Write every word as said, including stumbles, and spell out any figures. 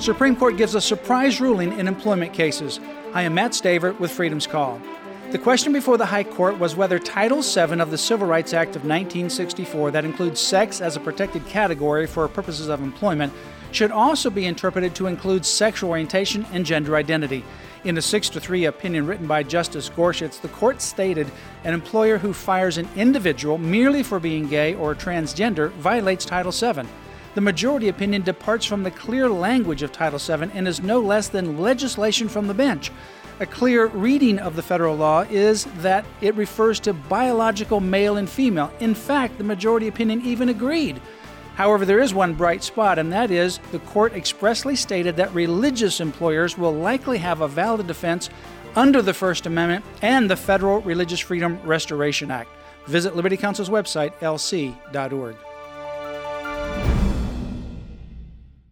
Supreme Court gives a surprise ruling in employment cases. I am Matt Staver with Freedom's Call. The question before the High Court was whether Title seven of the Civil Rights Act of nineteen sixty-four, that includes sex as a protected category for purposes of employment, should also be interpreted to include sexual orientation and gender identity. In a six to three opinion written by Justice Gorsuch, the court stated an employer who fires an individual merely for being gay or transgender violates Title seven. The majority opinion departs from the clear language of Title seven and is no less than legislation from the bench. A clear reading of the federal law is that it refers to biological male and female. In fact, the majority opinion even agreed. However, there is one bright spot, and that is the court expressly stated that religious employers will likely have a valid defense under the First Amendment and the Federal Religious Freedom Restoration Act. Visit Liberty Counsel's website, L C dot org.